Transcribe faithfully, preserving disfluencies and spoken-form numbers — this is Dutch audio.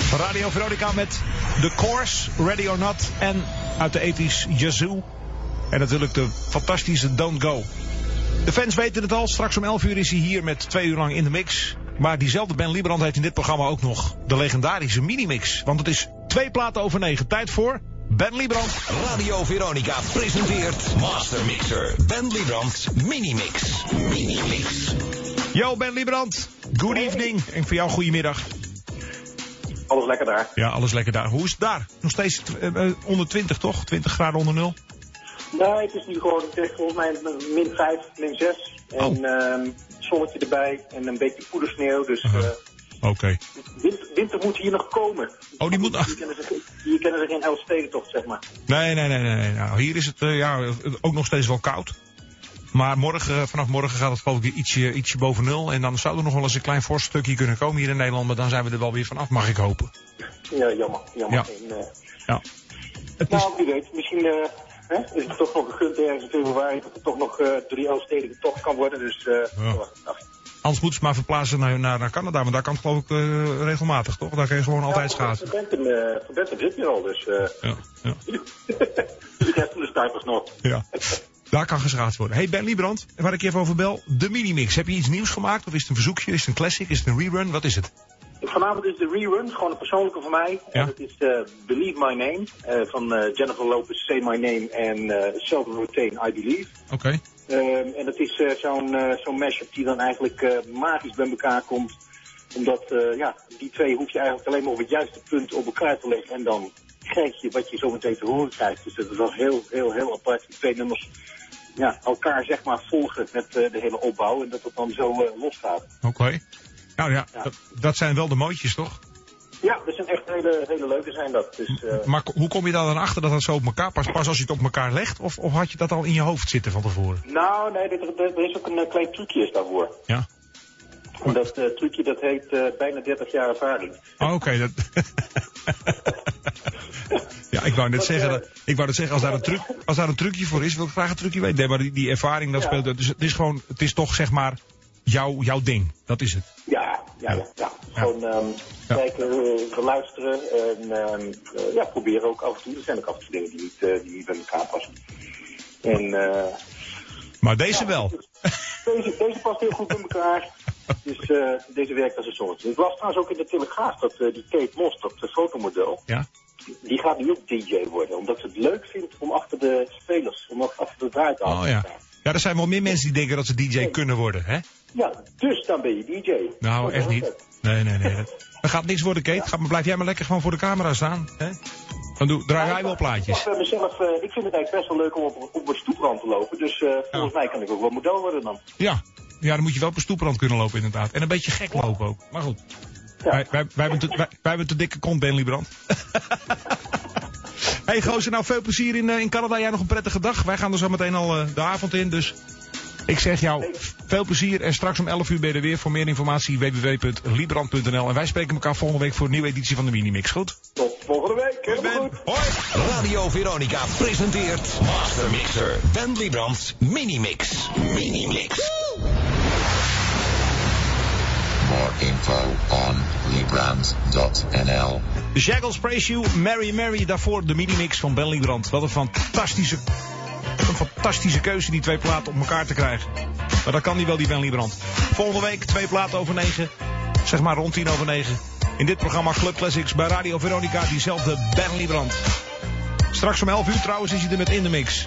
Radio Veronica met The Course, Ready or Not. En uit de ethisch Yazoo. En natuurlijk de fantastische Don't Go. De fans weten het al. Straks om elf uur is hij hier met twee uur lang in de mix. Maar diezelfde Ben Liebrand heeft in dit programma ook nog de legendarische minimix. Want het is twee platen over negen. Tijd voor Ben Liebrand. Radio Veronica presenteert Master Mixer Ben Liebrand's Minimix. Minimix. Yo Ben Liebrand, good evening. En voor jou goedemiddag. Alles lekker daar. Ja, alles lekker daar. Hoe is het daar? Nog steeds uh, onder twintig, toch? twintig graden onder nul? Nee, het is nu gewoon, het is volgens mij min vijf, min zes. En oh. uh, zonnetje erbij en een beetje poedersneeuw. Dus uh, uh-huh. Oké. Okay. winter, winter moet hier nog komen. Oh, die moet... Hier kennen ze, hier kennen ze geen Elfstedentocht, zeg maar. Nee, nee, nee, nee. nee. Nou, hier is het uh, ja, ook nog steeds wel koud. Maar morgen, vanaf morgen gaat het geloof ik weer ietsje, ietsje boven nul. En dan zou er nog wel eens een klein vorststukje kunnen komen hier in Nederland. Maar dan zijn we er wel weer vanaf, mag ik hopen. Ja, jammer. jammer. Ja. En, uh, ja. Het nou, is... wie weet. Misschien uh, hè, is het toch nog gegund ergens in februari dat het toch nog uh, door die Elfstedelijke tocht kan worden. Dus uh, ja. oh, Anders moeten ze maar verplaatsen naar, naar, naar Canada. Want daar kan het geloof ik uh, regelmatig, toch? Daar kun je gewoon altijd schaatsen. Van Bentham, uh, van Bentham zit hier al, dus... Uh, ja, ja. de rest van de stijpers nog. Ja. Daar kan geschaatst worden. Hey Ben Liebrand, waar ik je even over bel, de Minimix. Heb je iets nieuws gemaakt? Of is het een verzoekje? Is het een classic? Is het een rerun? Wat is het? Vanavond is de rerun, gewoon een persoonlijke van mij. Ja? En het is uh, Believe My Name, uh, van uh, Jennifer Lopez, Say My Name en uh, Sheldon Rotain, I Believe. Oké. Okay. Uh, en dat is uh, zo'n uh, zo'n mashup die dan eigenlijk uh, magisch bij elkaar komt. Omdat, uh, ja, die twee hoef je eigenlijk alleen maar op het juiste punt op elkaar te leggen. En dan krijg je wat je zo meteen te horen krijgt. Dus dat is wel heel, heel, heel apart. Die twee nummers... Ja, elkaar zeg maar volgen met uh, de hele opbouw en dat het dan zo uh, losgaat. Oké. Okay. Nou ja, ja. Dat, dat zijn wel de mooitjes, toch? Ja, dat zijn echt hele, hele leuke zijn dat. Dus, uh... Maar hoe kom je daar dan achter dat het zo op elkaar past? Pas als je het op elkaar legt? Of, of had je dat al in je hoofd zitten van tevoren? Nou, nee, er, er is ook een uh, klein trucje is daarvoor. Ja? En dat uh, trucje dat heet uh, bijna dertig jaar ervaring. Oh, oké. Okay, dat... Ja, ik wou net zeggen, dat, ik wou net zeggen als, daar een truc, als daar een trucje voor is, wil ik graag een trucje weten. Nee, maar die, die ervaring, dat ja. speelt. Dus het is gewoon, het is toch zeg maar jouw, jouw ding. Dat is het. Ja, ja, ja. ja. ja. Gewoon um, ja. kijken, uh, luisteren en um, uh, ja, proberen ook af en toe. Er zijn ook af en toe dingen die niet, uh, die niet bij elkaar passen. En, uh, maar deze ja, wel. Deze, deze past heel goed bij elkaar. Dus uh, deze werkt als een zonnetje. Ik las trouwens ook in de Telegraaf dat uh, die Kate Moss, dat uh, fotomodel, ja? die gaat nu ook D J worden. Omdat ze het leuk vindt om achter de spelers, om achter de draai te houden. Oh ja. Ja, er zijn wel meer mensen die denken dat ze D J nee. kunnen worden, hè? Ja, dus dan ben je D J. Nou, oh, echt niet. Nee, nee, nee. Er gaat niks worden, Kate. Ja. Ga, blijf jij maar lekker gewoon voor de camera staan, hè? Dan doe, draai jij ja, wel plaatjes. Ik, mezelf, uh, ik vind het eigenlijk best wel leuk om op, op een stoeprand te lopen. Dus uh, volgens ja. mij kan ik ook wel model worden dan. Ja. Ja, dan moet je wel op een stoeprand kunnen lopen inderdaad. En een beetje gek lopen ook. Maar goed. Ja. Wij, wij, wij, hebben te, wij, wij hebben te dikke kont, Ben Liebrand. Hey gozer, nou veel plezier in, uh, in Canada. Jij nog een prettige dag. Wij gaan er zo meteen al uh, de avond in. Dus ik zeg jou veel plezier. En straks om elf uur ben je er weer. Voor meer informatie w w w punt liebrand punt n l. En wij spreken elkaar volgende week voor een nieuwe editie van de Minimix. Goed? Tot volgende week. Helemaal goed. Hoi. Radio Veronica presenteert Master Mixer Ben Liebrand's Minimix. Minimix. More info on liebrand punt n l. The Shackles Praise You, Mary Mary, daarvoor de Minimix van Ben Liebrand. Wat een fantastische, een fantastische keuze die twee platen op elkaar te krijgen. Maar dat kan die wel, die Ben Liebrand. Volgende week twee platen over negen, zeg maar rond tien over negen. In dit programma Club Classics bij Radio Veronica, diezelfde Ben Liebrand. Straks om elf uur trouwens is hij er met In The Mix.